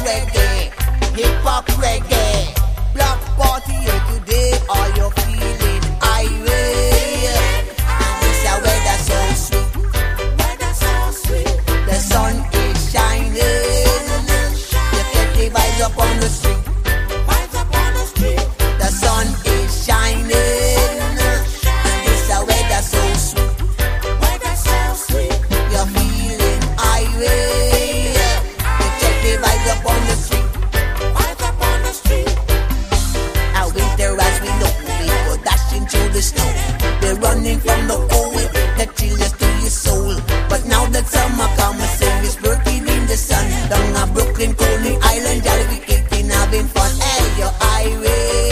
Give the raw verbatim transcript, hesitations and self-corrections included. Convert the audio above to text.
reggae, hip hop reggae. Block party here today, are you feeling irate? And this a weather so sweet, weather so sweet. The sun is shining, you get the vibes up on the street, vibes up on the street. The sun is shining, and this a weather so sweet, weather so sweet. You're feeling irate, you check the vibes up on the street, vibes up on the street. Now winter as we know, people dashing through the snow. They're running from the cold, the chilliness to your soul. But now that summer comes, sing is working in the sun. Down at Brooklyn, Coney Island, jolly we kicking, having fun. Hey, you're irate.